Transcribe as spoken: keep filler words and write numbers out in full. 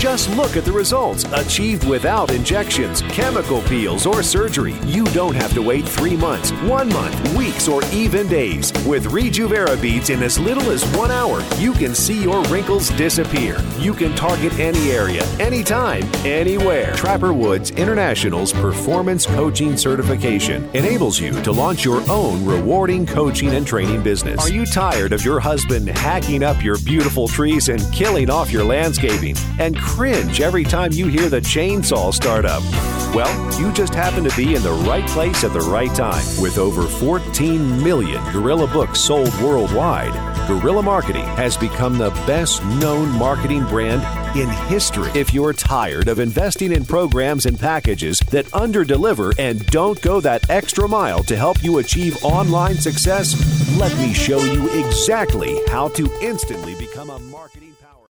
Just look at the results achieved without injections, chemical peels, or surgery. You don't have to wait three months, one month, weeks, or even days. With Rejuvera beads in as little as one hour, you can see your wrinkles disappear. You can target any area, anytime, anywhere. Trapper Woods International's Performance Coaching Certification enables you to launch your own rewarding coaching and training business. Are you tired of your husband hacking up your beautiful trees and killing off your landscaping and cringe every time you hear the chainsaw start up? Well, you just happen to be in the right place at the right time. With over fourteen million Gorilla books sold worldwide, Gorilla Marketing has become the best-known marketing brand in history. If you're tired of investing in programs and packages that underdeliver and don't go that extra mile to help you achieve online success, let me show you exactly how to instantly become a marketing